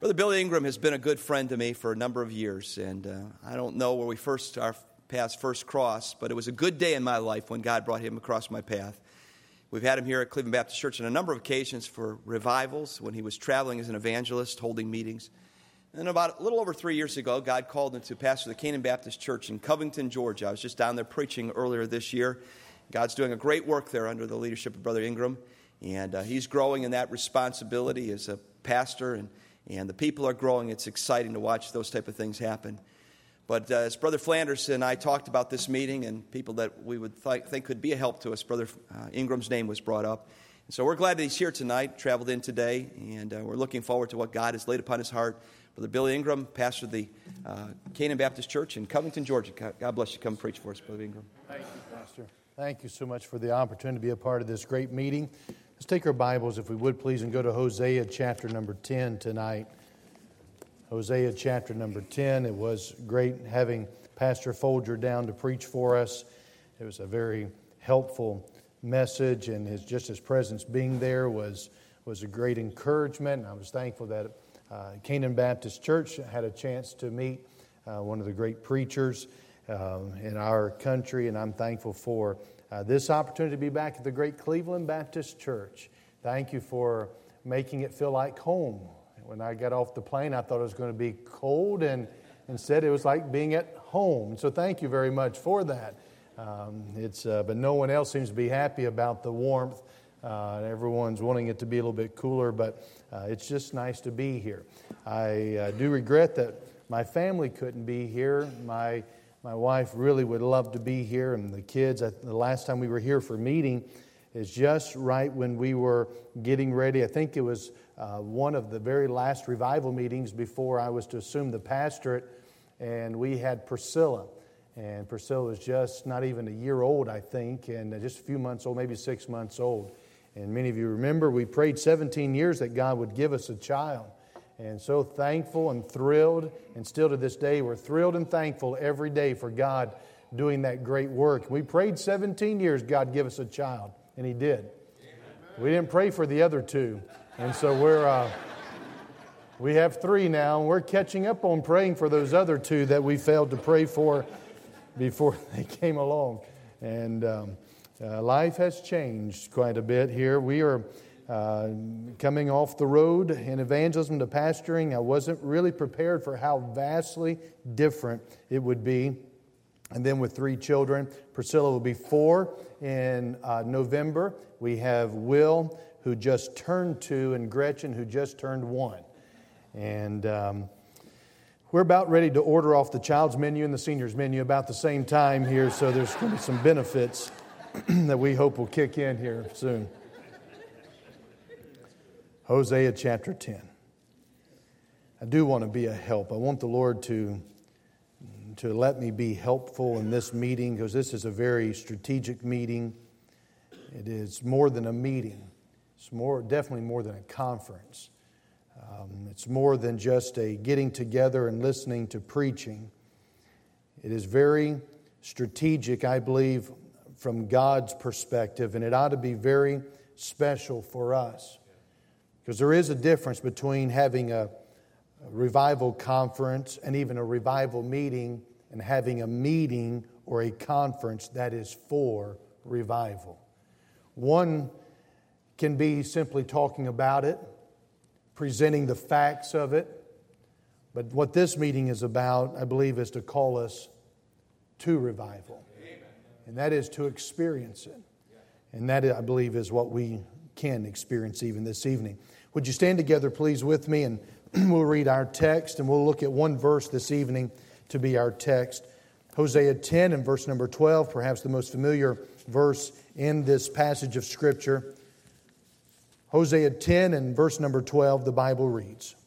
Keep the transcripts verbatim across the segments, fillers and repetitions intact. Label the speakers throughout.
Speaker 1: Brother Billy Ingram has been a good friend to me for a number of years, and uh, I don't know where we first our paths first crossed, but it was a good day in my life when God brought him across my path. We've had him here at Cleveland Baptist Church on a number of occasions for revivals when he was traveling as an evangelist, holding meetings. And about a little over three years ago, God called him to pastor the Canaan Baptist Church in Covington, Georgia. I was just down there preaching earlier this year. God's doing a great work there under the leadership of Brother Ingram, and uh, he's growing in that responsibility as a pastor, and And the people are growing. It's exciting to watch those type of things happen. But uh, as Brother Flanders and I talked about this meeting and people that we would th- think could be a help to us, Brother uh, Ingram's name was brought up. And so we're glad that he's here tonight, traveled in today, and uh, we're looking forward to what God has laid upon his heart. Brother Billy Ingram, pastor of the uh, Canaan Baptist Church in Covington, Georgia. God bless you. Come preach for us, Brother Ingram.
Speaker 2: Thank you, Pastor. Thank you so much for the opportunity to be a part of this great meeting. Let's take our Bibles, if we would, please, and go to Hosea chapter number ten tonight. Hosea chapter number ten. It was great having Pastor Folger down to preach for us. It was a very helpful message, and his just his presence being there was was a great encouragement. And I was thankful that uh, Canaan Baptist Church had a chance to meet uh, one of the great preachers uh, in our country, and I'm thankful for uh, this opportunity to be back at the great Cleveland Baptist Church. Thank you for making it feel like home. When I got off the plane, I thought it was going to be cold, and instead it was like being at home. So thank you very much for that. Um, it's uh, but no one else seems to be happy about the warmth. Uh, everyone's wanting it to be a little bit cooler, but uh, it's just nice to be here. I uh, do regret that my family couldn't be here. My my wife really would love to be here, and the kids. I, the last time we were here for meeting is just right when we were getting ready. I think it was Uh, one of the very last revival meetings before I was to assume the pastorate, and we had Priscilla. And Priscilla was just not even a year old, I think, and just a few months old, maybe six months old. And many of you remember we prayed seventeen years that God would give us a child. And so thankful and thrilled, and still to this day, we're thrilled and thankful every day for God doing that great work. We prayed seventeen years God give us a child, and He did. Amen. We didn't pray for the other two. And so we're uh, we have three now, and we're catching up on praying for those other two that we failed to pray for before they came along. And um, uh, life has changed quite a bit here. We are uh, coming off the road in evangelism to pastoring. I wasn't really prepared for how vastly different it would be. And then with three children, Priscilla will be four in uh, November. We have Will, who just turned two, and Gretchen, who just turned one. And um, we're about ready to order off the child's menu and the senior's menu about the same time here, so there's going to be some benefits that we hope will kick in here soon. Hosea chapter ten. I do want to be a help. I want the Lord to, to let me be helpful in this meeting, because this is a very strategic meeting. It is more than a meeting. It's more, definitely more than a conference. Um, it's more than just a getting together and listening to preaching. It is very strategic, I believe, from God's perspective, and it ought to be very special for us. Because there is a difference between having a, a revival conference and even a revival meeting, and having a meeting or a conference that is for revival. One can be simply talking about it, presenting the facts of it. But what this meeting is about, I believe, is to call us to revival. Amen. And that is to experience it. And that, I believe, is what we can experience even this evening. Would you stand together, please, with me, and we'll read our text, and we'll look at one verse this evening to be our text. Hosea ten and verse number twelve, perhaps the most familiar verse in this passage of Scripture. Hosea ten and verse number twelve, the Bible reads,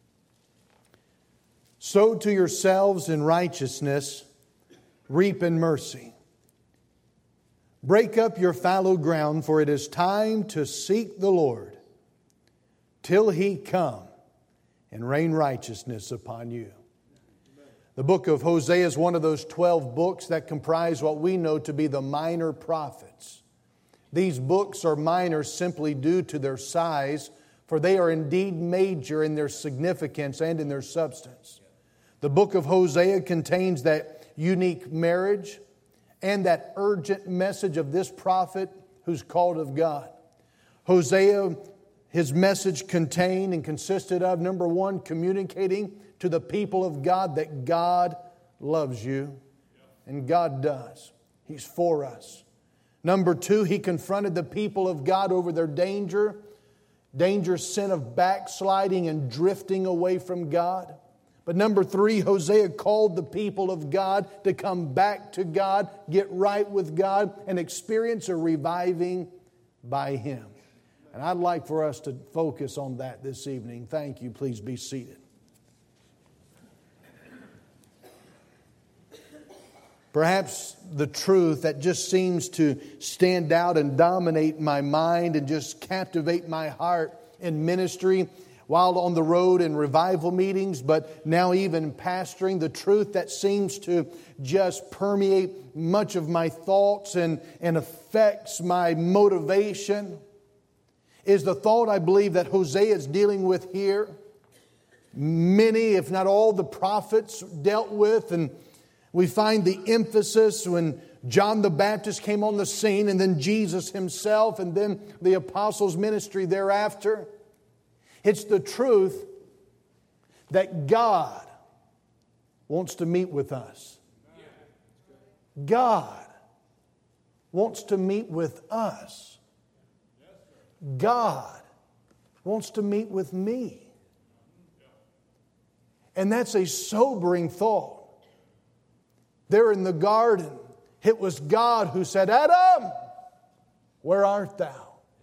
Speaker 2: "Sow to yourselves in righteousness, reap in mercy. Break up your fallow ground, for it is time to seek the Lord, till He come and rain righteousness upon you." The book of Hosea is one of those twelve books that comprise what we know to be the minor prophets. These books are minor simply due to their size, for they are indeed major in their significance and in their substance. The book of Hosea contains that unique marriage and that urgent message of this prophet who's called of God. Hosea, his message contained and consisted of, number one, communicating to the people of God that God loves you. And God does. He's for us. Number two, he confronted the people of God over their danger, dangerous sin of backsliding and drifting away from God. But number three, Hosea called the people of God to come back to God, get right with God, and experience a reviving by Him. And I'd like for us to focus on that this evening. Thank you. Please be seated. Perhaps the truth that just seems to stand out and dominate my mind and just captivate my heart in ministry while on the road in revival meetings, but now even pastoring, the truth that seems to just permeate much of my thoughts and, and affects my motivation is the thought I believe that Hosea is dealing with here. Many, if not all, the prophets dealt with, and we find the emphasis when John the Baptist came on the scene, and then Jesus Himself, and then the apostles' ministry thereafter. It's the truth that God wants to meet with us. God wants to meet with us. God wants to meet with me. And that's a sobering thought. There in the garden, it was God who said, "Adam, where art thou?"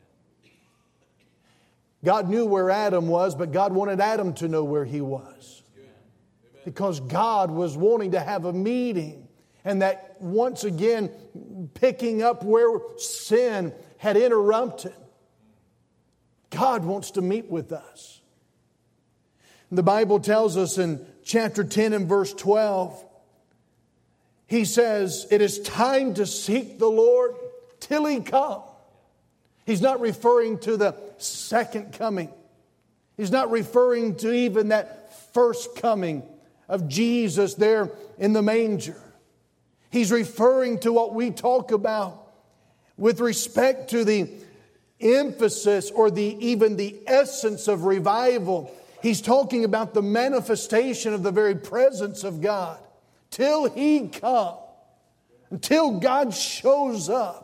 Speaker 2: God knew where Adam was, but God wanted Adam to know where he was. Because God was wanting to have a meeting. And that once again, picking up where sin had interrupted, God wants to meet with us. The Bible tells us in chapter ten and verse twelve, He says, it is time to seek the Lord till He come. He's not referring to the second coming. He's not referring to even that first coming of Jesus there in the manger. He's referring to what we talk about with respect to the emphasis or the even the essence of revival. He's talking about the manifestation of the very presence of God. Till He come, until God shows up,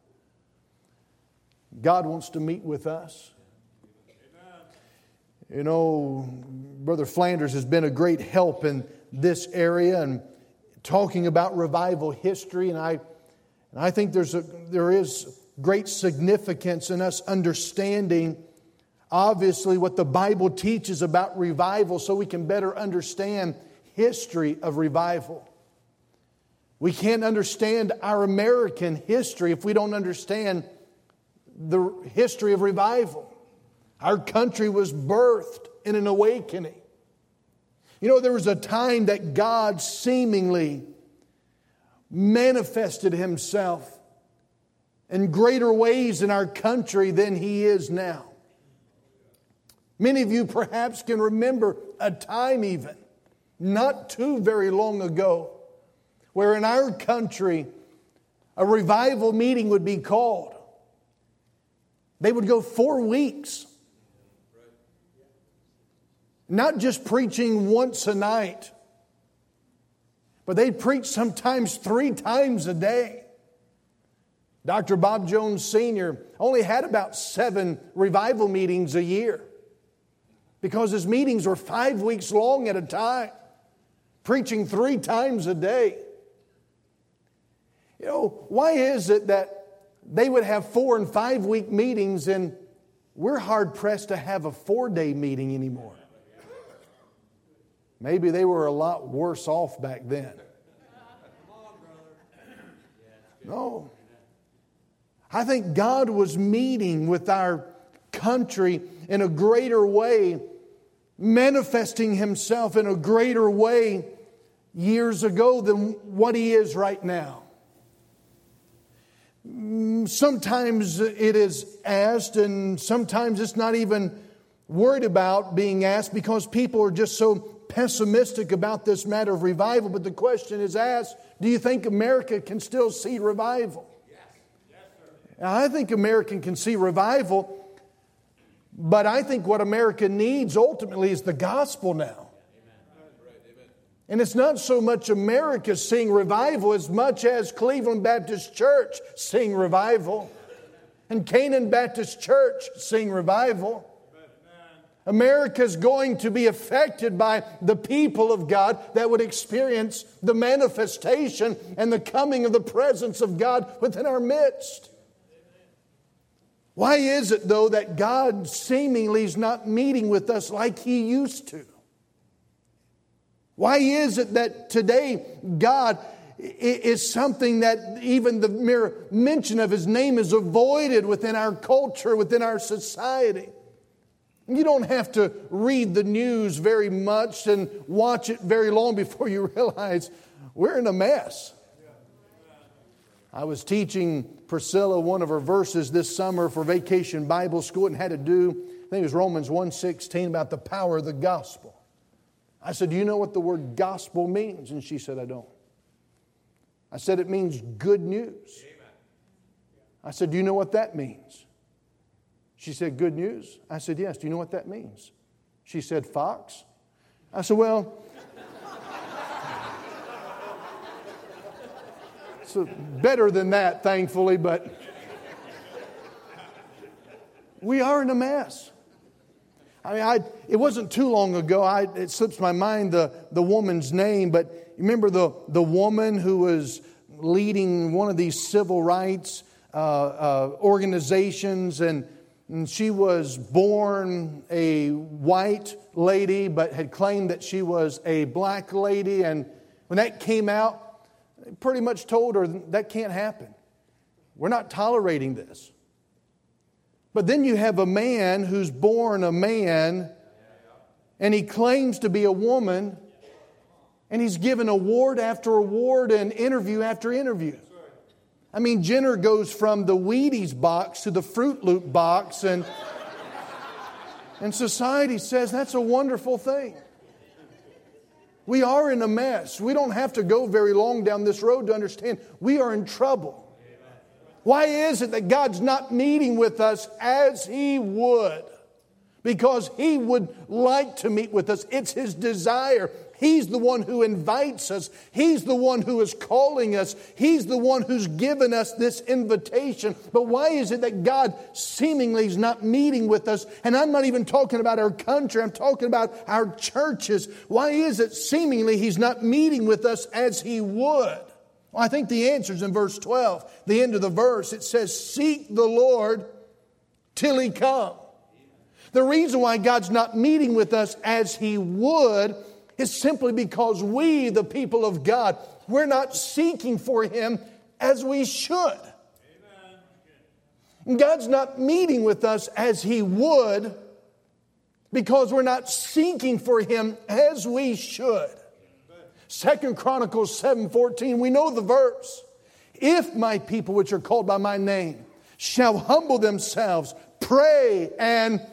Speaker 2: God wants to meet with us. Amen. You know, Brother Flanders has been a great help in this area and talking about revival history, and I, and I think there's a, there is great significance in us understanding, obviously, what the Bible teaches about revival, so we can better understand history of revival. We can't understand our American history if we don't understand the history of revival. Our country was birthed in an awakening. You know, there was a time that God seemingly manifested Himself in greater ways in our country than He is now. Many of you perhaps can remember a time even, not too very long ago, where in our country a revival meeting would be called. They would go four weeks. Not just preaching once a night, but they'd preach sometimes three times a day. Doctor Bob Jones Senior only had about seven revival meetings a year because his meetings were five weeks long at a time, preaching three times a day. You know, why is it that they would have four and five week meetings and we're hard pressed to have a four day meeting anymore? Maybe they were a lot worse off back then. No. I think God was meeting with our country in a greater way, manifesting Himself in a greater way years ago than what He is right now. Sometimes it is asked, and sometimes it's not even worried about being asked because people are just so pessimistic about this matter of revival. But the question is asked, do you think America can still see revival? Yes. Yes, sir. Now, I think America can see revival, but I think what America needs ultimately is the gospel now. And it's not so much America seeing revival as much as Cleveland Baptist Church seeing revival and Canaan Baptist Church seeing revival. America's going to be affected by the people of God that would experience the manifestation and the coming of the presence of God within our midst. Why is it, though, that God seemingly is not meeting with us like He used to? Why is it that today God is something that even the mere mention of His name is avoided within our culture, within our society? You don't have to read the news very much and watch it very long before you realize we're in a mess. I was teaching Priscilla one of her verses this summer for Vacation Bible School and had to do, I think it was Romans one sixteen, about the power of the gospel. I said, do you know what the word gospel means? And she said, I don't. I said, it means good news. I said, do you know what that means? She said, good news? I said, yes. Do you know what that means? She said, Fox? I said, well, so better than that, thankfully, but we are in a mess. I mean, I, it wasn't too long ago, I, it slips my mind the, the woman's name, but remember the, the woman who was leading one of these civil rights uh, uh, organizations, and, and she was born a white lady, but had claimed that she was a black lady, and when that came out, they pretty much told her that can't happen. We're not tolerating this. But then you have a man who's born a man, and he claims to be a woman, and he's given award after award and interview after interview. I mean, Jenner goes from the Wheaties box to the Fruit Loop box, and, and society says that's a wonderful thing. We are in a mess. We don't have to go very long down this road to understand we are in trouble. Why is it that God's not meeting with us as He would? Because He would like to meet with us. It's His desire. He's the one who invites us. He's the one who is calling us. He's the one who's given us this invitation. But why is it that God seemingly is not meeting with us? And I'm not even talking about our country. I'm talking about our churches. Why is it seemingly He's not meeting with us as He would? Well, I think the answer is in verse twelve, the end of the verse. It says, seek the Lord till He come. The reason why God's not meeting with us as He would is simply because we, the people of God, we're not seeking for Him as we should. Amen. God's not meeting with us as He would because we're not seeking for Him as we should. Second Chronicles seven fourteen, we know the verse. If my people which are called by my name shall humble themselves, pray and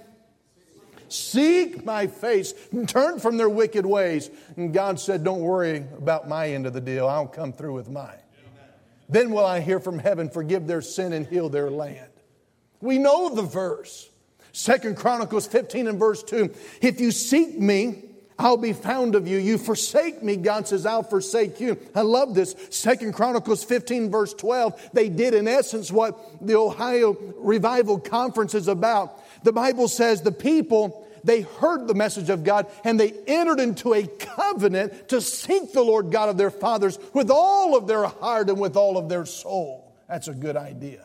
Speaker 2: seek my face, and turn from their wicked ways. And God said, don't worry about my end of the deal. I'll come through with mine. Amen. Then will I hear from heaven, forgive their sin and heal their land. We know the verse. Second Chronicles fifteen and verse two. If you seek me, I'll be found of you. You forsake me, God says, I'll forsake you. I love this. Second Chronicles fifteen, verse twelve. They did, in essence, what the Ohio Revival Conference is about. The Bible says the people, they heard the message of God, and they entered into a covenant to seek the Lord God of their fathers with all of their heart and with all of their soul. That's a good idea.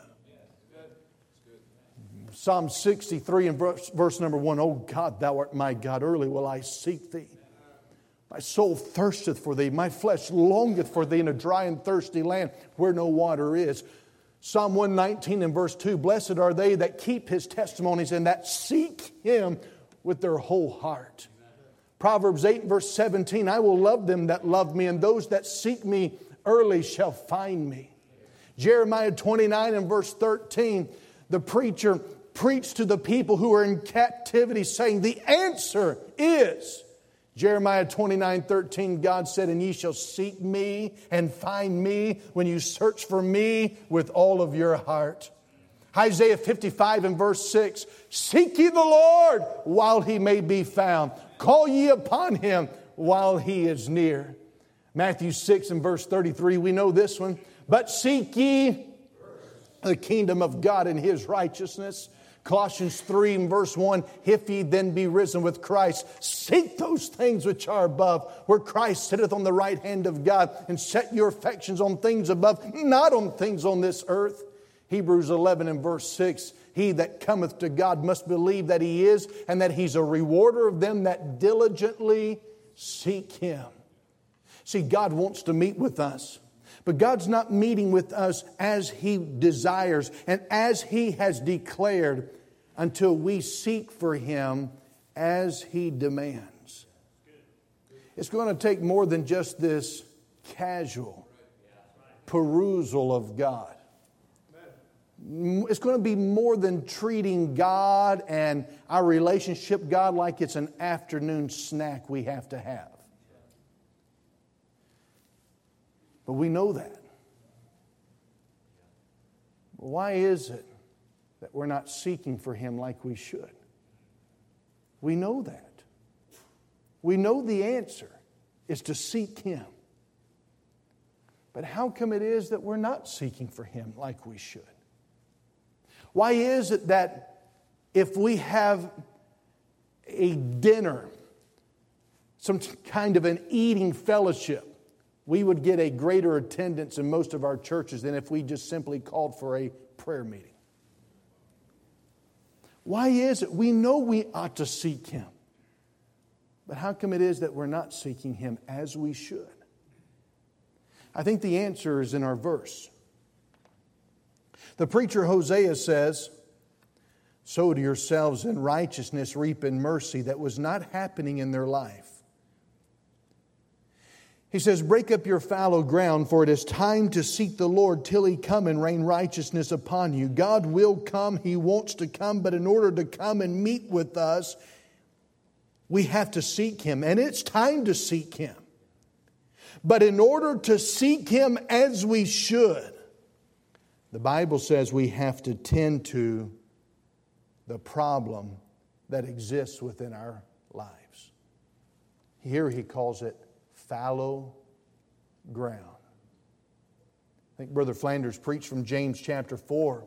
Speaker 2: Psalm sixty-three and verse, verse number one, O God, Thou art my God, early will I seek Thee. My soul thirsteth for Thee, my flesh longeth for Thee in a dry and thirsty land where no water is. Psalm one nineteen and verse two, blessed are they that keep His testimonies and that seek Him with their whole heart. Proverbs eight and verse seventeen, I will love them that love me, and those that seek me early shall find me. Jeremiah twenty-nine and verse thirteen, the preacher preach to the people who are in captivity, saying the answer is Jeremiah twenty-nine thirteen. God said, and ye shall seek me and find me when you search for me with all of your heart. Isaiah fifty-five and verse six. Seek ye the Lord while he may be found. Call ye upon him while he is near. Matthew six and verse thirty-three. We know this one. But seek ye the kingdom of God and his righteousness. Colossians three and verse one, if ye then be risen with Christ, seek those things which are above, where Christ sitteth on the right hand of God, and set your affections on things above, not on things on this earth. Hebrews eleven and verse six, he that cometh to God must believe that he is, and that he's a rewarder of them that diligently seek him. See, God wants to meet with us. But God's not meeting with us as he desires and as he has declared until we seek for him as he demands. It's going to take more than just this casual perusal of God. It's going to be more than treating God and our relationship with God like it's an afternoon snack we have to have. But we know that. Why is it that we're not seeking for him like we should? We know that. We know the answer is to seek him. But how come it is that we're not seeking for him like we should? Why is it that if we have a dinner, some kind of an eating fellowship, we would get a greater attendance in most of our churches than if we just simply called for a prayer meeting? Why is it? We know we ought to seek him. But how come it is that we're not seeking him as we should? I think the answer is in our verse. The preacher Hosea says, sow to yourselves in righteousness, reap in mercy. That was not happening in their life. He says, break up your fallow ground, for it is time to seek the Lord till he come and rain righteousness upon you. God will come. He wants to come. But in order to come and meet with us, we have to seek him. And it's time to seek him. But in order to seek him as we should, the Bible says we have to tend to the problem that exists within our lives. Here he calls it fallow ground. I think Brother Flanders preached from James chapter four.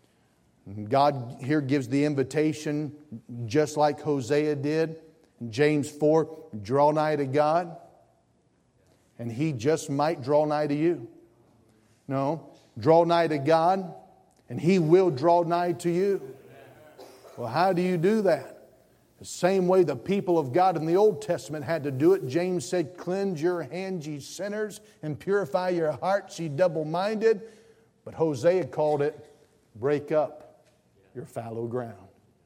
Speaker 2: God here gives the invitation just like Hosea did. In James four, draw nigh to God, and he just might draw nigh to you. No, draw nigh to God, and he will draw nigh to you. Well, how do you do that? The same way the people of God in the Old Testament had to do it. James said, cleanse your hands, ye sinners, and purify your hearts, ye double-minded. But Hosea called it, break up your fallow ground.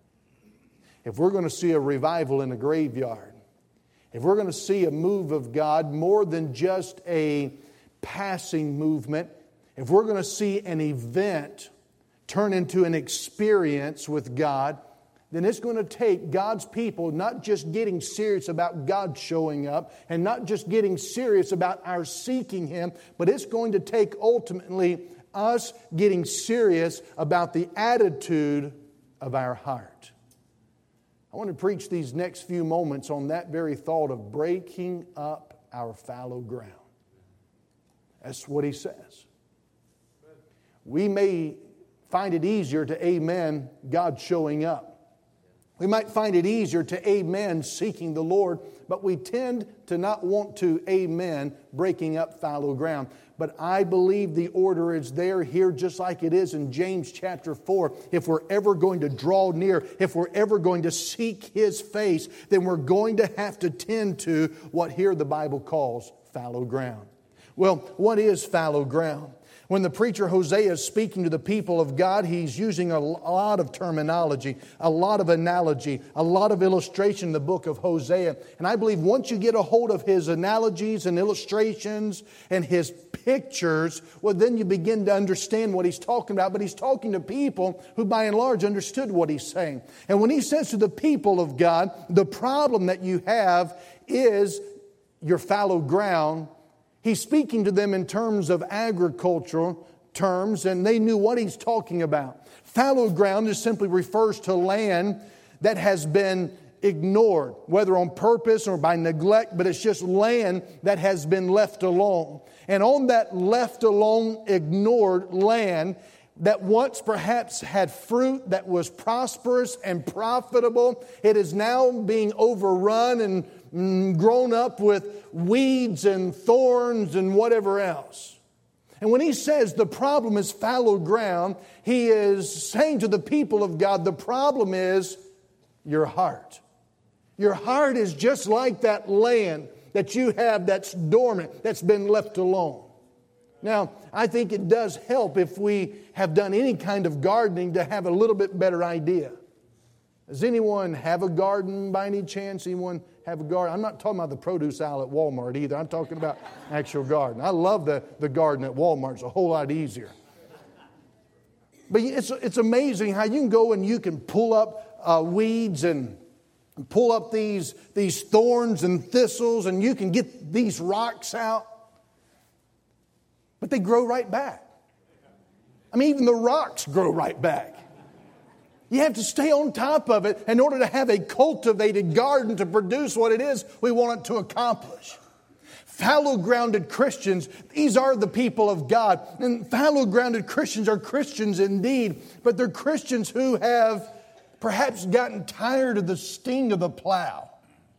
Speaker 2: If we're going to see a revival in a graveyard, if we're going to see a move of God more than just a passing movement, if we're going to see an event turn into an experience with God, then it's going to take God's people not just getting serious about God showing up and not just getting serious about our seeking him, but it's going to take ultimately us getting serious about the attitude of our heart. I want to preach these next few moments on that very thought of breaking up our fallow ground. That's what he says. We may find it easier to amen God showing up. We might find it easier to amen seeking the Lord, but we tend to not want to amen breaking up fallow ground. But I believe the order is there here just like it is in James chapter four. If we're ever going to draw near, if we're ever going to seek his face, then we're going to have to tend to what here the Bible calls fallow ground. Well, what is fallow ground? When the preacher Hosea is speaking to the people of God, he's using a lot of terminology, a lot of analogy, a lot of illustration in the book of Hosea. And I believe once you get a hold of his analogies and illustrations and his pictures, well, then you begin to understand what he's talking about. But he's talking to people who, by and large, understood what he's saying. And when he says to the people of God, the problem that you have is your fallow ground, he's speaking to them in terms of agricultural terms, and they knew what he's talking about. Fallow ground just simply refers to land that has been ignored, whether on purpose or by neglect, but it's just land that has been left alone. And on that left alone, ignored land that once perhaps had fruit that was prosperous and profitable, it is now being overrun and mm, grown up with weeds and thorns and whatever else. And when he says the problem is fallow ground, he is saying to the people of God, the problem is your heart. Your heart is just like that land that you have that's dormant, that's been left alone. Now, I think it does help if we have done any kind of gardening to have a little bit better idea. Does anyone have a garden by any chance? Anyone have a garden? I'm not talking about the produce aisle at Walmart either. I'm talking about actual garden. I love the, the garden at Walmart. It's a whole lot easier. But it's, it's amazing how you can go and you can pull up uh, weeds and pull up these, these thorns and thistles, and you can get these rocks out. But they grow right back. I mean, even the rocks grow right back. You have to stay on top of it in order to have a cultivated garden to produce what it is we want it to accomplish. Fallow-grounded Christians, these are the people of God. And fallow-grounded Christians are Christians indeed, but they're Christians who have perhaps gotten tired of the sting of the plow.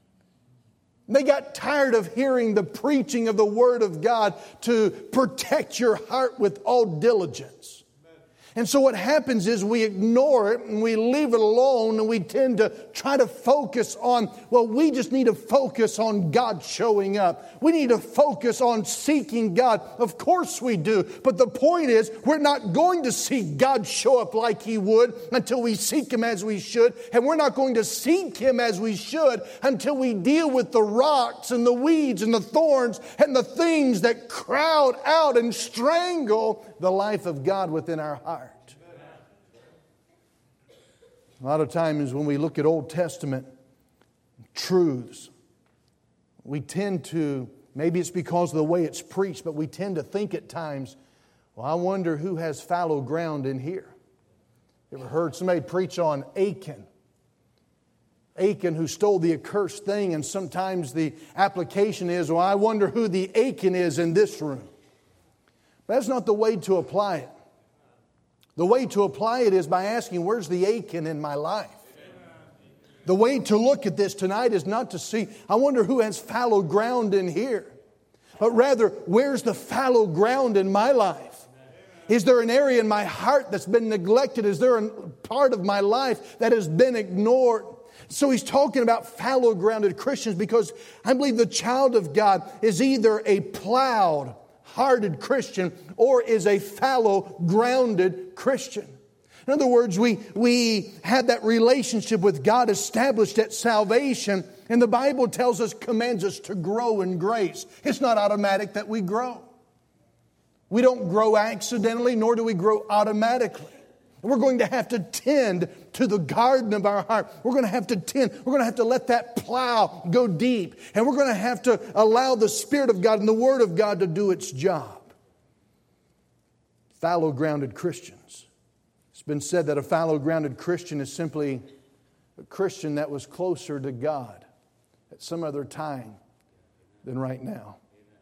Speaker 2: They got tired of hearing the preaching of the Word of God to protect your heart with all diligence. And so what happens is we ignore it and we leave it alone, and we tend to try to focus on, well, we just need to focus on God showing up. We need to focus on seeking God. Of course we do. But the point is, we're not going to see God show up like He would until we seek Him as we should. And we're not going to seek Him as we should until we deal with the rocks and the weeds and the thorns and the things that crowd out and strangle the life of God within our heart. A lot of times when we look at Old Testament truths, we tend to, maybe it's because of the way it's preached, but we tend to think at times, well, I wonder who has fallow ground in here. You ever heard somebody preach on Achan? Achan who stole the accursed thing, and sometimes the application is, well, I wonder who the Achan is in this room. But that's not the way to apply it. The way to apply it is by asking, where's the Achan in my life? The way to look at this tonight is not to see, I wonder who has fallow ground in here. But rather, where's the fallow ground in my life? Is there an area in my heart that's been neglected? Is there a part of my life that has been ignored? So he's talking about fallow-grounded Christians because I believe the child of God is either a plowed, hearted Christian or is a fallow-grounded Christian. In other words, we, we had that relationship with God established at salvation, and the Bible tells us, commands us to grow in grace. It's not automatic that we grow. We don't grow accidentally, nor do we grow automatically. We're going to have to tend to the garden of our heart. We're going to have to tend. We're going to have to let that plow go deep. And we're going to have to allow the Spirit of God and the Word of God to do its job. Fallow-grounded Christians. It's been said that a fallow-grounded Christian is simply a Christian that was closer to God at some other time than right now.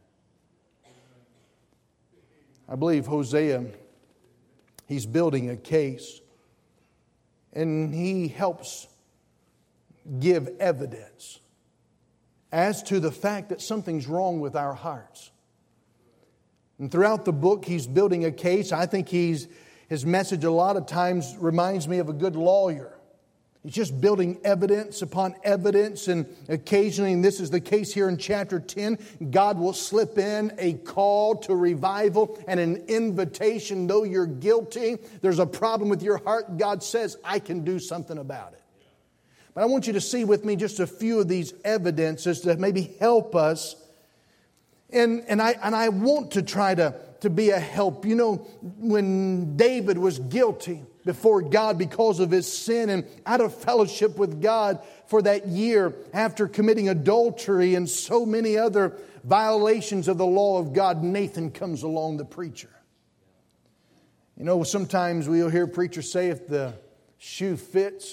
Speaker 2: I believe Hosea, he's building a case, and he helps give evidence as to the fact that something's wrong with our hearts. And throughout the book, he's building a case. I think he's, his message a lot of times reminds me of a good lawyer. He's just building evidence upon evidence, and occasionally, and this is the case here in chapter ten, God will slip in a call to revival and an invitation. Though you're guilty, there's a problem with your heart, God says, I can do something about it. But I want you to see with me just a few of these evidences that maybe help us And, and, I, and I want to try to, to be a help. You know, when David was guilty before God because of his sin and out of fellowship with God for that year after committing adultery and so many other violations of the law of God, Nathan comes along, the preacher. You know, sometimes we'll hear preachers say if the shoe fits.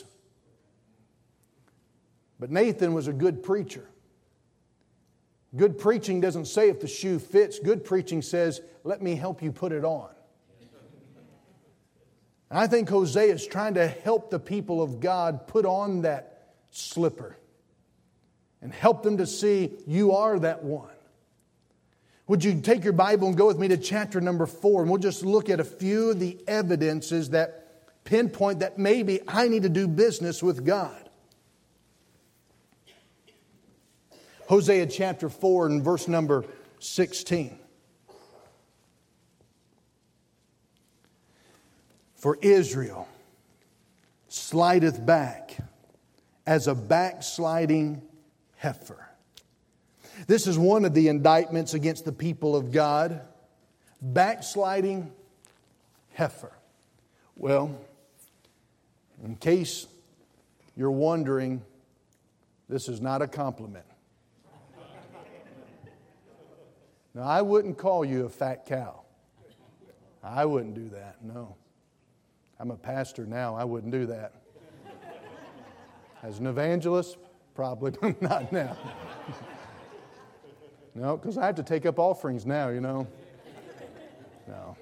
Speaker 2: But Nathan was a good preacher. Good preaching doesn't say if the shoe fits. Good preaching says, let me help you put it on. And I think Hosea is trying to help the people of God put on that slipper and help them to see you are that one. Would you take your Bible and go with me to chapter number four, and we'll just look at a few of the evidences that pinpoint that maybe I need to do business with God. Hosea chapter four and verse number sixteen. For Israel slideth back as a backsliding heifer. This is one of the indictments against the people of God. Backsliding heifer. Well, in case you're wondering, this is not a compliment. Now, I wouldn't call you a fat cow. I wouldn't do that, no. I'm a pastor now, I wouldn't do that. As an evangelist, probably not now. No, because I have to take up offerings now, you know. No.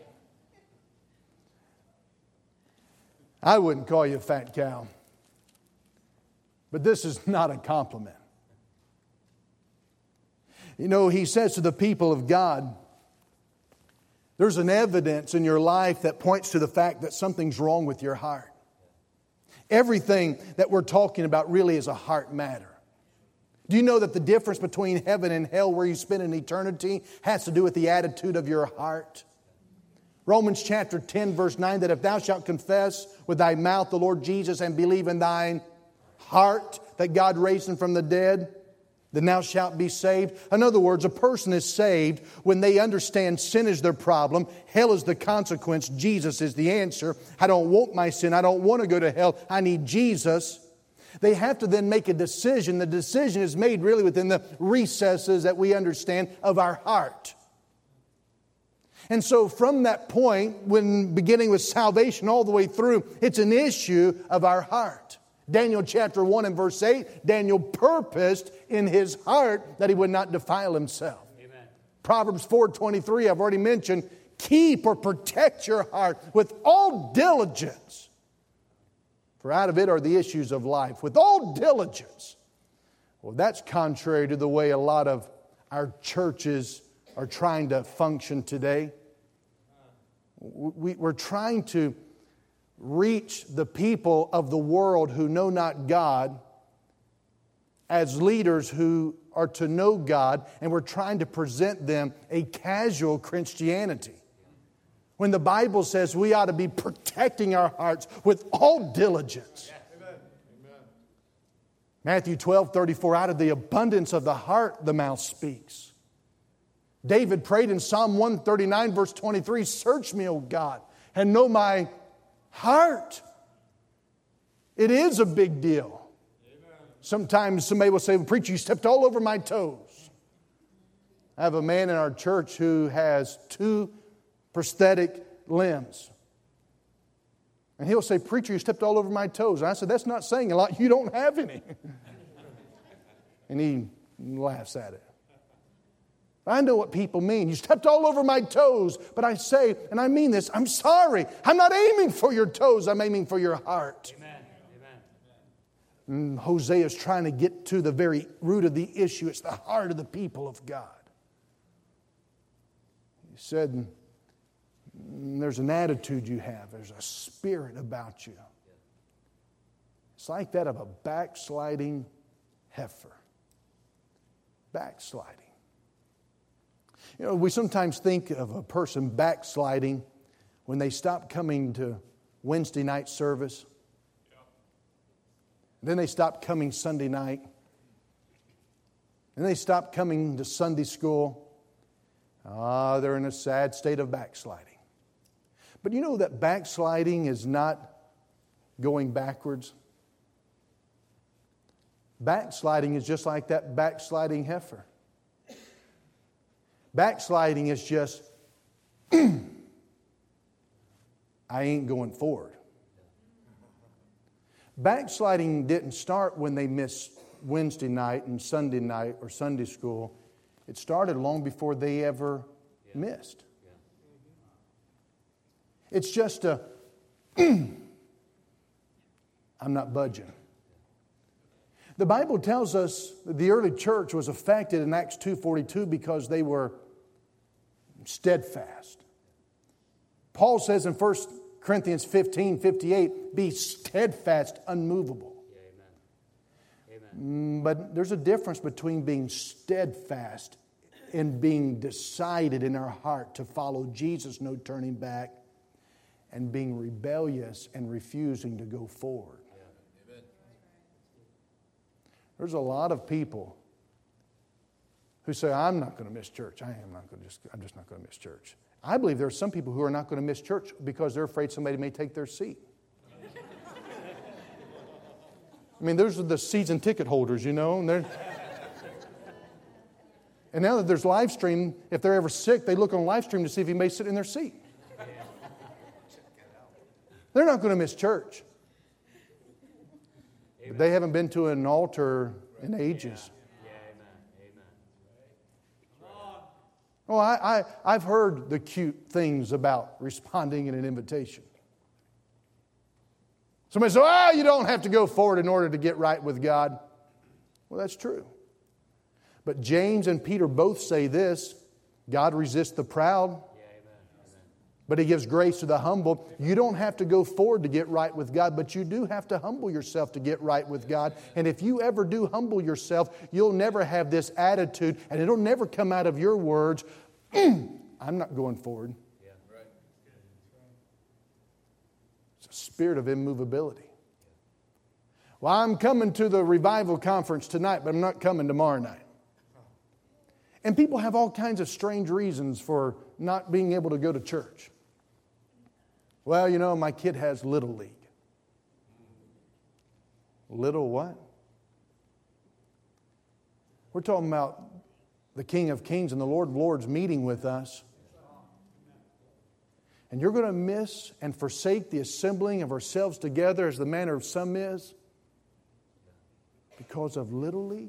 Speaker 2: I wouldn't call you a fat cow. But this is not a compliment. You know, he says to the people of God, there's an evidence in your life that points to the fact that something's wrong with your heart. Everything that we're talking about really is a heart matter. Do you know that the difference between heaven and hell, where you spend an eternity, has to do with the attitude of your heart? Romans chapter ten verse nine, that if thou shalt confess with thy mouth the Lord Jesus and believe in thine heart that God raised him from the dead, then thou shalt be saved. In other words, a person is saved when they understand sin is their problem, hell is the consequence, Jesus is the answer. I don't want my sin, I don't want to go to hell, I need Jesus. They have to then make a decision. The decision is made really within the recesses that we understand of our heart. And so from that point, when beginning with salvation all the way through, it's an issue of our heart. Daniel chapter one and verse eight, Daniel purposed in his heart that he would not defile himself. Amen. Proverbs four twenty-three, I've already mentioned, keep or protect your heart with all diligence, for out of it are the issues of life. With all diligence. Well, that's contrary to the way a lot of our churches are trying to function today. We, we're trying to reach the people of the world who know not God as leaders who are to know God, and we're trying to present them a casual Christianity. When the Bible says we ought to be protecting our hearts with all diligence. Amen. Matthew twelve thirty-four, out of the abundance of the heart the mouth speaks. David prayed in Psalm one thirty-nine verse twenty-three, search me, O God, and know my heart. It is a big deal. Amen. Sometimes somebody will say, well, preacher, you stepped all over my toes. I have a man in our church who has two prosthetic limbs. And he'll say, preacher, you stepped all over my toes. And I said, that's not saying a lot. You don't have any. And he laughs at it. I know what people mean. You stepped all over my toes. But I say, and I mean this, I'm sorry. I'm not aiming for your toes. I'm aiming for your heart. Amen. Amen. And Hosea is trying to get to the very root of the issue. It's the heart of the people of God. He said, there's an attitude you have. There's a spirit about you. It's like that of a backsliding heifer. Backsliding. You know, we sometimes think of a person backsliding when they stop coming to Wednesday night service. Then they stop coming Sunday night. And they stop coming to Sunday school. Ah, they're in a sad state of backsliding. But you know that backsliding is not going backwards. Backsliding is just like that backsliding heifer. Backsliding is just, I ain't going forward. Backsliding didn't start when they missed Wednesday night and Sunday night or Sunday school. It started long before they ever yeah. missed. Yeah. It's just a, I'm not budging. The Bible tells us that the early church was affected in Acts two forty-two because they were steadfast. Paul says in First Corinthians fifteen fifty-eight, be steadfast, unmovable. Yeah, amen. Amen. But there's a difference between being steadfast and being decided in our heart to follow Jesus, no turning back, and being rebellious and refusing to go forward. Yeah. Amen. There's a lot of people who say, I'm not going to miss church. I am not going to just, I'm just not going to miss church. I believe there are some people who are not going to miss church because they're afraid somebody may take their seat. I mean, those are the season ticket holders, you know. And, they're, and now that there's live stream, if they're ever sick, they look on live stream to see if he may sit in their seat. They're not going to miss church. But they haven't been to an altar in ages. Oh, I, I, I've heard the cute things about responding in an invitation. Somebody says, oh, you don't have to go forward in order to get right with God. Well, that's true. But James and Peter both say this, God resists the proud, yeah, amen. Amen. But He gives grace to the humble. You don't have to go forward to get right with God, but you do have to humble yourself to get right with God. And if you ever do humble yourself, you'll never have this attitude, and it'll never come out of your words, I'm not going forward. Yeah, right. It's a spirit of immovability. Well, I'm coming to the revival conference tonight, but I'm not coming tomorrow night. And people have all kinds of strange reasons for not being able to go to church. Well, you know, my kid has Little League. Little what? We're talking about the King of Kings and the Lord of Lords meeting with us. And you're going to miss and forsake the assembling of ourselves together as the manner of some is because of Little League?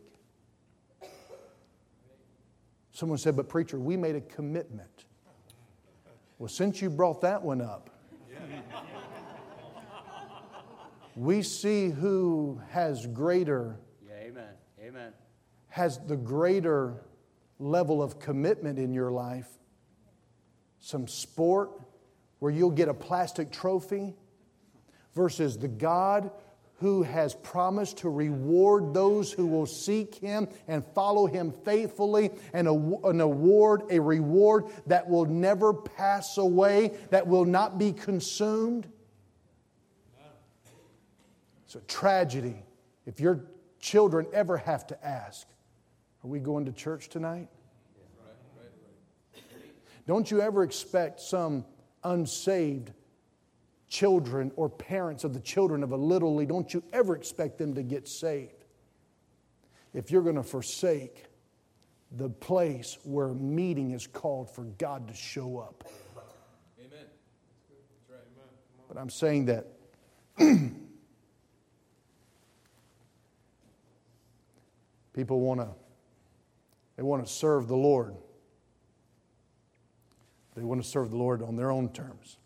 Speaker 2: Someone said, but preacher, we made a commitment. Well, since you brought that one up, we see who has greater,
Speaker 3: yeah, amen, amen,
Speaker 2: has the greater level of commitment in your life. Some sport where you'll get a plastic trophy versus the God who has promised to reward those who will seek Him and follow Him faithfully, and an award, a reward that will never pass away, that will not be consumed. It's a tragedy if your children ever have to ask, are we going to church tonight? Don't you ever expect some unsaved children or parents of the children of a Little League, don't you ever expect them to get saved. If you're going to forsake the place where meeting is called for God to show up. Amen. That's right. But I'm saying that people want to they want to serve the Lord. They want to serve the Lord on their own terms.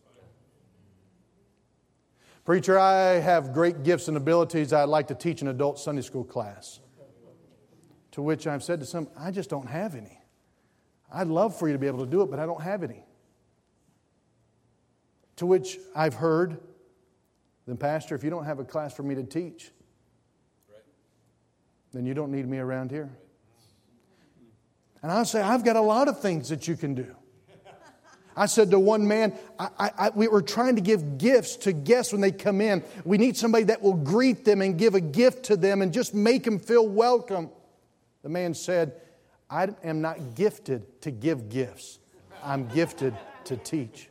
Speaker 2: Preacher, I have great gifts and abilities. I'd like to teach an adult Sunday school class. To which I've said to some, I just don't have any. I'd love for you to be able to do it, but I don't have any. To which I've heard, then Pastor, if you don't have a class for me to teach, then you don't need me around here. And I'll say, I've got a lot of things that you can do. I said to one man, I, I, I, we were trying to give gifts to guests when they come in. We need somebody that will greet them and give a gift to them and just make them feel welcome. The man said, I am not gifted to give gifts. I'm gifted to teach.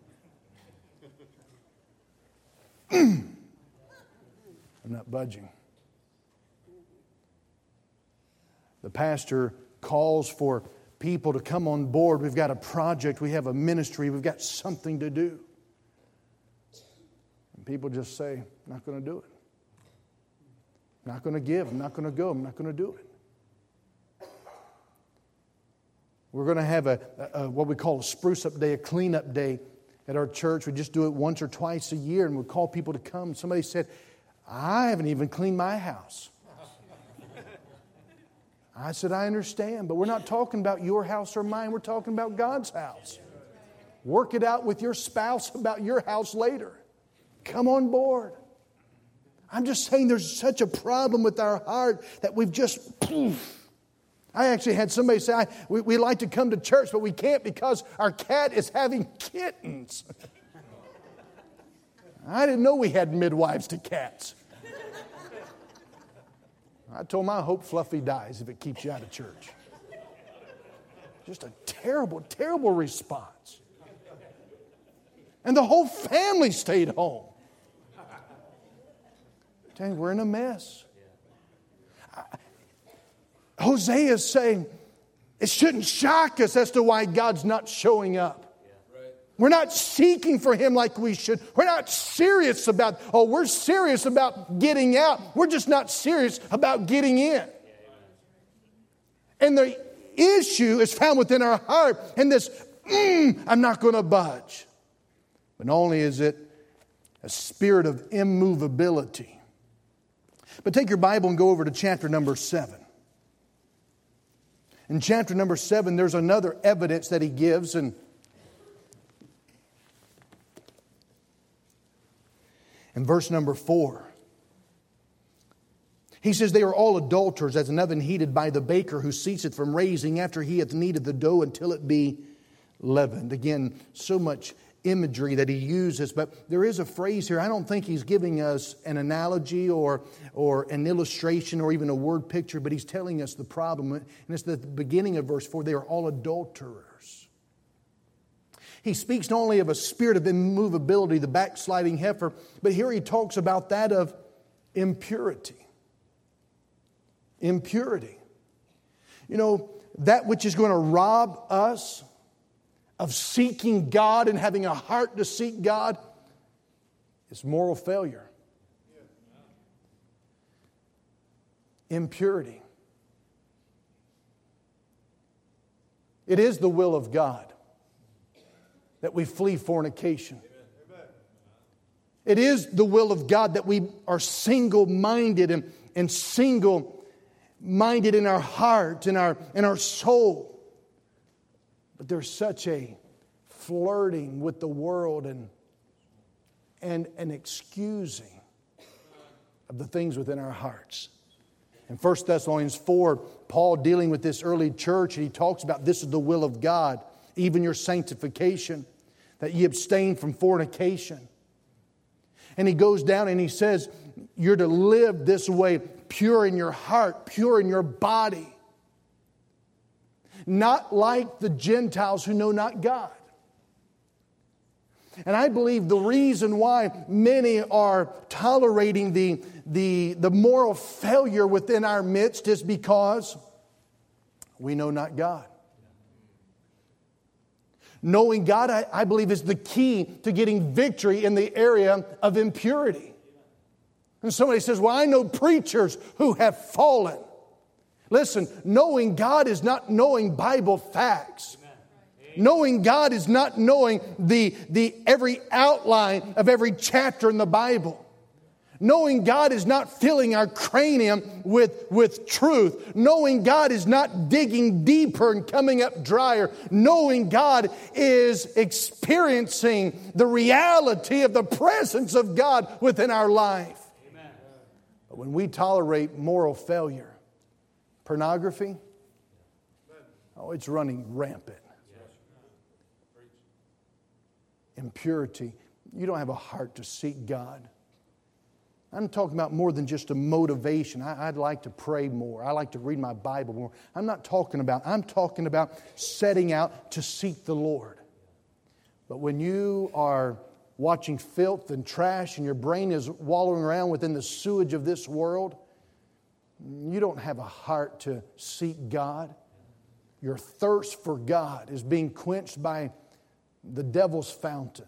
Speaker 2: I'm not budging. The pastor calls for people to come on board. We've got a project. We have a ministry. We've got something to do. And people just say, I'm not going to do it. I'm not going to give. I'm not going to go. I'm not going to do it. We're going to have a, a what we call a spruce up day, a clean up day at our church. We just do it once or twice a year, and we call people to come. Somebody said, I haven't even cleaned my house. I said, I understand, but we're not talking about your house or mine. We're talking about God's house. Work it out with your spouse about your house later. Come on board. I'm just saying there's such a problem with our heart that we've just, poof. I actually had somebody say, I, we, we like to come to church, but we can't because our cat is having kittens. I didn't know we had midwives to cats. I told my hope Fluffy dies if it keeps you out of church. Just a terrible, terrible response. And the whole family stayed home. Dang, we're in a mess. Hosea is saying it shouldn't shock us as to why God's not showing up. We're not seeking for Him like we should. We're not serious about, oh, we're serious about getting out. We're just not serious about getting in. And the issue is found within our heart. And this, mm, I'm not going to budge. But not only is it a spirit of immovability. But take your Bible and go over to chapter number seven. In chapter number seven, there's another evidence that he gives. And in verse number four, he says, they are all adulterers, as an oven heated by the baker, who ceaseth from raising after he hath kneaded the dough until it be leavened. Again, so much imagery that he uses, but there is a phrase here. I don't think he's giving us an analogy or, or an illustration or even a word picture, but he's telling us the problem. And it's the beginning of verse four. They are all adulterers. He speaks not only of a spirit of immovability, the backsliding heifer, but here he talks about that of impurity. Impurity. You know, that which is going to rob us of seeking God and having a heart to seek God is moral failure. Impurity. It is the will of God that we flee fornication. It is the will of God that we are single-minded and, and single-minded in our heart, in our, in our soul. But there's such a flirting with the world and, and an excusing of the things within our hearts. In First Thessalonians four, Paul dealing with this early church, he talks about this is the will of God, even your sanctification, that ye abstain from fornication. And he goes down and he says, you're to live this way, pure in your heart, pure in your body. Not like the Gentiles who know not God. And I believe the reason why many are tolerating the, the, the moral failure within our midst is because we know not God. Knowing God, I, I believe, is the key to getting victory in the area of impurity. And somebody says, well, I know preachers who have fallen. Listen, knowing God is not knowing Bible facts. Knowing God is not knowing the, the every outline of every chapter in the Bible. Knowing God is not filling our cranium with, with truth. Knowing God is not digging deeper and coming up drier. Knowing God is experiencing the reality of the presence of God within our life. Amen. But when we tolerate moral failure, pornography, oh, it's running rampant. Impurity. You don't have a heart to seek God. I'm talking about more than just a motivation. I, I'd like to pray more. I like to read my Bible more. I'm not talking about, I'm talking about setting out to seek the Lord. But when you are watching filth and trash and your brain is wallowing around within the sewage of this world, you don't have a heart to seek God. Your thirst for God is being quenched by the devil's fountain.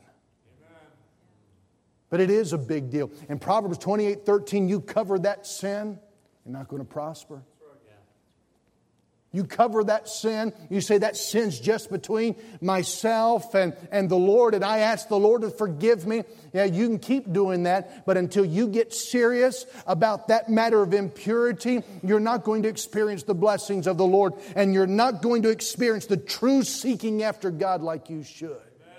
Speaker 2: But it is a big deal. In Proverbs twenty-eight thirteen, you cover that sin, you're not going to prosper. You cover that sin. You say that sin's just between myself and, and the Lord, and I ask the Lord to forgive me. Yeah, you can keep doing that, but until you get serious about that matter of impurity, you're not going to experience the blessings of the Lord, and you're not going to experience the true seeking after God like you should.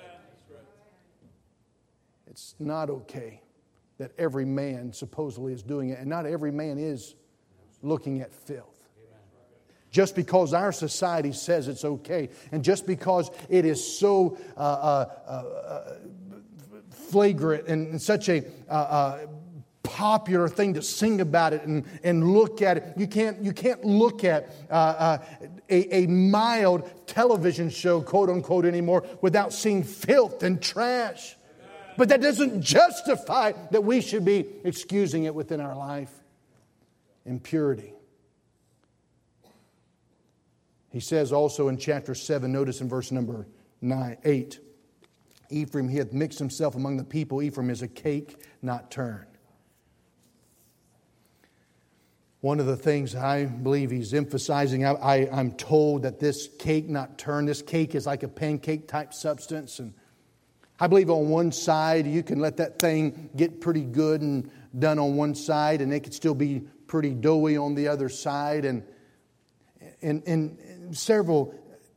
Speaker 2: It's not okay that every man supposedly is doing it, and not every man is looking at filth. Just because our society says it's okay, and just because it is so uh, uh, uh, flagrant and such a uh, uh, popular thing to sing about it and, and look at it, you can't you can't look at uh, uh, a, a mild television show, quote unquote, anymore without seeing filth and trash. But that doesn't justify that we should be excusing it within our life. Impurity. He says also in chapter seven, notice in verse number nine, eight, Ephraim, he hath mixed himself among the people. Ephraim is a cake not turned. One of the things I believe he's emphasizing, I, I, I'm told that this cake not turned, this cake is like a pancake type substance. And I believe on one side, you can let that thing get pretty good and done on one side, and it could still be pretty doughy on the other side. And And, and several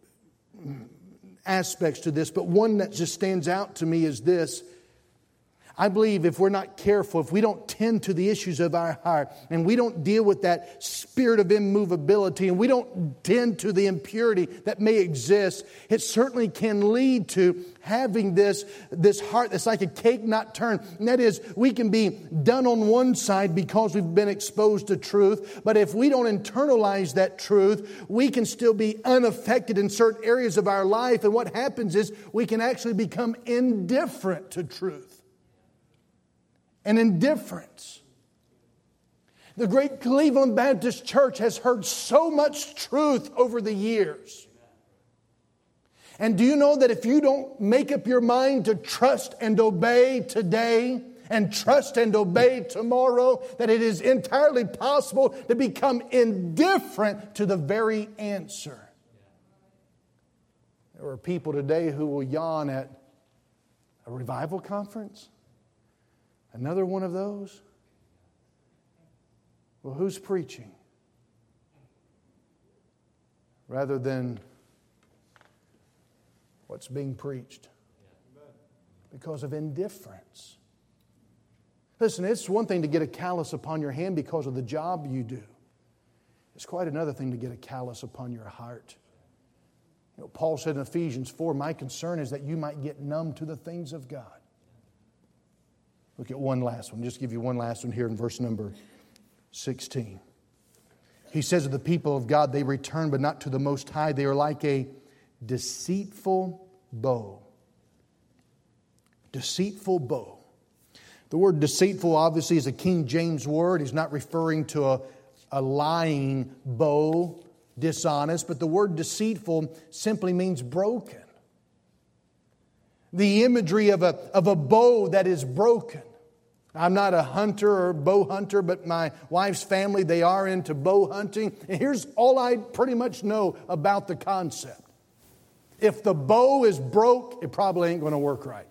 Speaker 2: aspects to this, but one that just stands out to me is this. I believe if we're not careful, if we don't tend to the issues of our heart, and we don't deal with that spirit of immovability, and we don't tend to the impurity that may exist, it certainly can lead to having this, this heart that's like a cake not turned. And that is, we can be done on one side because we've been exposed to truth, but if we don't internalize that truth, we can still be unaffected in certain areas of our life, and what happens is we can actually become indifferent to truth. And indifference. The great Cleveland Baptist Church has heard so much truth over the years. And do you know that if you don't make up your mind to trust and obey today and trust and obey tomorrow, that it is entirely possible to become indifferent to the very answer? There are people today who will yawn at a revival conference. Another one of those? Well, who's preaching? Rather than what's being preached. Because of indifference. Listen, it's one thing to get a callus upon your hand because of the job you do. It's quite another thing to get a callus upon your heart. You know, Paul said in Ephesians four, my concern is that you might get numb to the things of God. Look at one last one. Just give you one last one here in verse number sixteen. He says of the people of God, they return but not to the Most High. They are like a deceitful bow. Deceitful bow. The word deceitful obviously is a King James word. He's not referring to a, a lying bow, dishonest, but the word deceitful simply means broken. The imagery of a, of a bow that is broken. I'm not a hunter or bow hunter, but my wife's family, they are into bow hunting. And here's all I pretty much know about the concept. If the bow is broke, it probably ain't going to work right.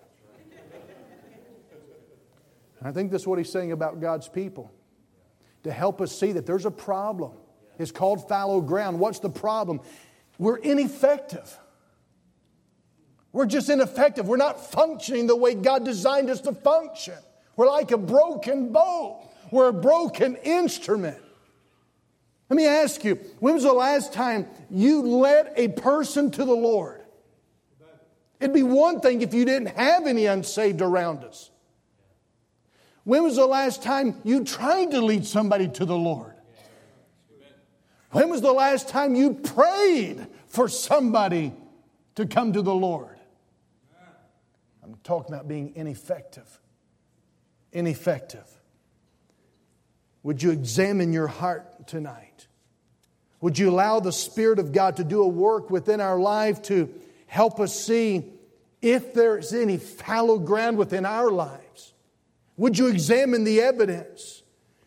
Speaker 2: I think that's what he's saying about God's people. To help us see that there's a problem. It's called fallow ground. What's the problem? We're ineffective. We're just ineffective. We're not functioning the way God designed us to function. We're like a broken bow. We're a broken instrument. Let me ask you, when was the last time you led a person to the Lord? It'd be one thing if you didn't have any unsaved around us. When was the last time you tried to lead somebody to the Lord? When was the last time you prayed for somebody to come to the Lord? I'm talking about being ineffective. Ineffective. Would you examine your heart tonight? Would you allow the Spirit of God to do a work within our life to help us see if there's any fallow ground within our lives? Would you examine the evidence?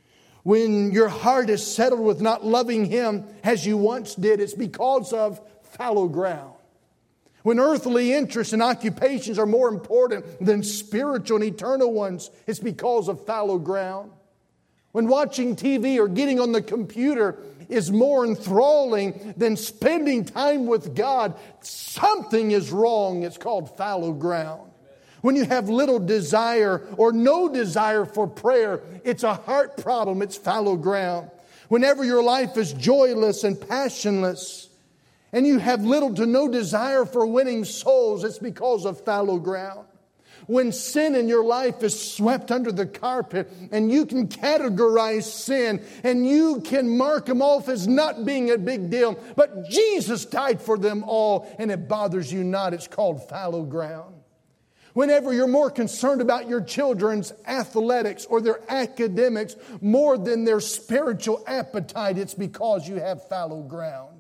Speaker 2: When your heart is settled with not loving Him as you once did, it's because of fallow ground. When earthly interests and occupations are more important than spiritual and eternal ones, it's because of fallow ground. When watching T V or getting on the computer is more enthralling than spending time with God, something is wrong. It's called fallow ground. When you have little desire or no desire for prayer, it's a heart problem. It's fallow ground. Whenever your life is joyless and passionless, and you have little to no desire for winning souls, it's because of fallow ground. When sin in your life is swept under the carpet and you can categorize sin and you can mark them off as not being a big deal, but Jesus died for them all and it bothers you not, it's called fallow ground. Whenever you're more concerned about your children's athletics or their academics more than their spiritual appetite, it's because you have fallow ground.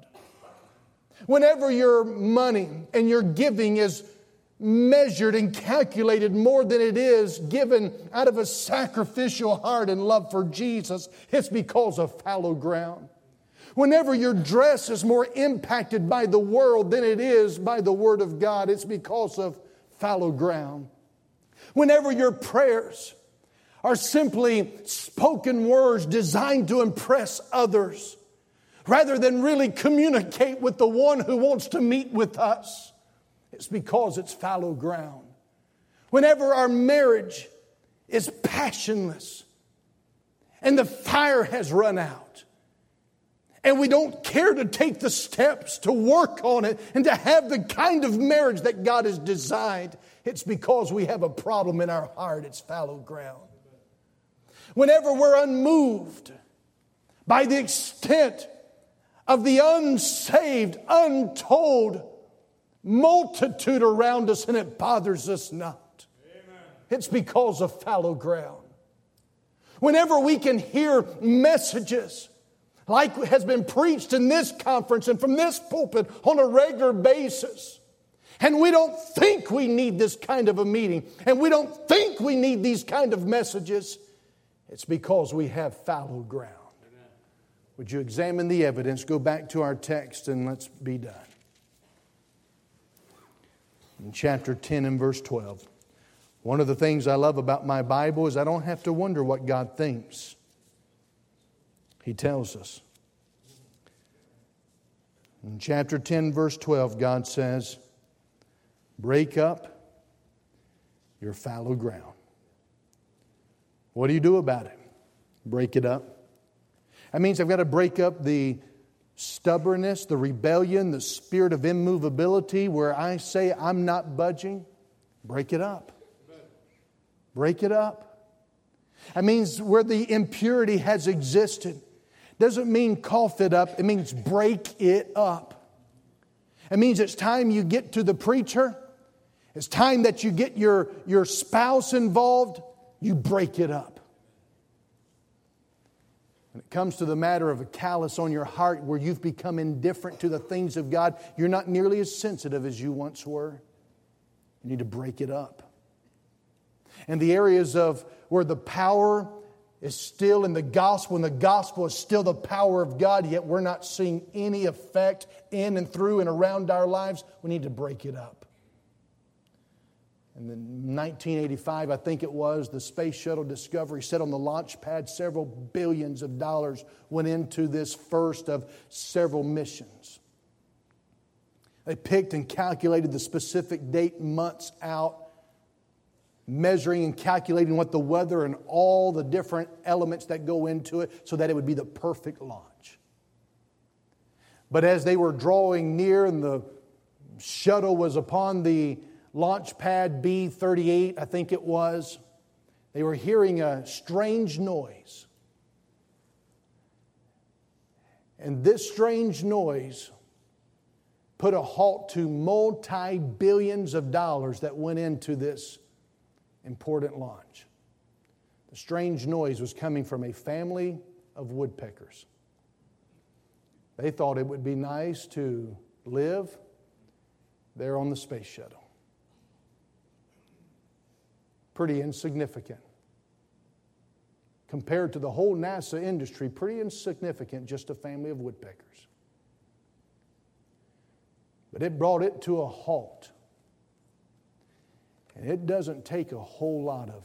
Speaker 2: Whenever your money and your giving is measured and calculated more than it is given out of a sacrificial heart and love for Jesus, it's because of fallow ground. Whenever your dress is more impacted by the world than it is by the Word of God, it's because of fallow ground. Whenever your prayers are simply spoken words designed to impress others, rather than really communicate with the one who wants to meet with us, it's because it's fallow ground. Whenever our marriage is passionless and the fire has run out and we don't care to take the steps to work on it and to have the kind of marriage that God has designed, it's because we have a problem in our heart. It's fallow ground. Whenever we're unmoved by the extent of the unsaved, untold multitude around us and it bothers us not, amen, it's because of fallow ground. Whenever we can hear messages like has been preached in this conference and from this pulpit on a regular basis, and we don't think we need this kind of a meeting, and we don't think we need these kind of messages, it's because we have fallow ground. Amen. Would you examine the evidence? Go back to our text and let's be done. In chapter ten and verse twelve, one of the things I love about my Bible is I don't have to wonder what God thinks. He tells us. In chapter ten, verse twelve, God says, break up your fallow ground. What do you do about it? Break it up. That means I've got to break up the stubbornness, the rebellion, the spirit of immovability where I say I'm not budging. Break it up. Break it up. That means where the impurity has existed. Doesn't mean cough it up. It means break it up. It means it's time you get to the preacher. It's time that you get your, your spouse involved. You break it up. When it comes to the matter of a callous on your heart where you've become indifferent to the things of God, you're not nearly as sensitive as you once were. You need to break it up. And the areas of where the power is still in the gospel, and the gospel is still the power of God, yet we're not seeing any effect in and through and around our lives, we need to break it up. And in nineteen eighty-five, I think it was, the Space Shuttle Discovery set on the launch pad, several billions of dollars went into this first of several missions. They picked and calculated the specific date months out, measuring and calculating what the weather and all the different elements that go into it so that it would be the perfect launch. But as they were drawing near and the shuttle was upon the launch pad B thirty-eight, I think it was, They were hearing a strange noise. And this strange noise put a halt to multi-billions of dollars that went into this important launch. The strange noise was coming from a family of woodpeckers. They thought it would be nice to live there on the space shuttle. Pretty insignificant. Compared to the whole NASA industry, pretty insignificant, just a family of woodpeckers. But it brought it to a halt. And it doesn't take a whole lot of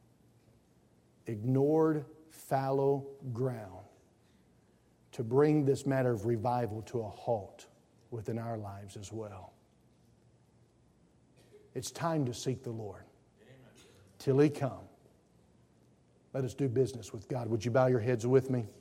Speaker 2: ignored, fallow ground to bring this matter of revival to a halt within our lives as well. It's time to seek the Lord till He come. Let us do business with God. Would you bow your heads with me?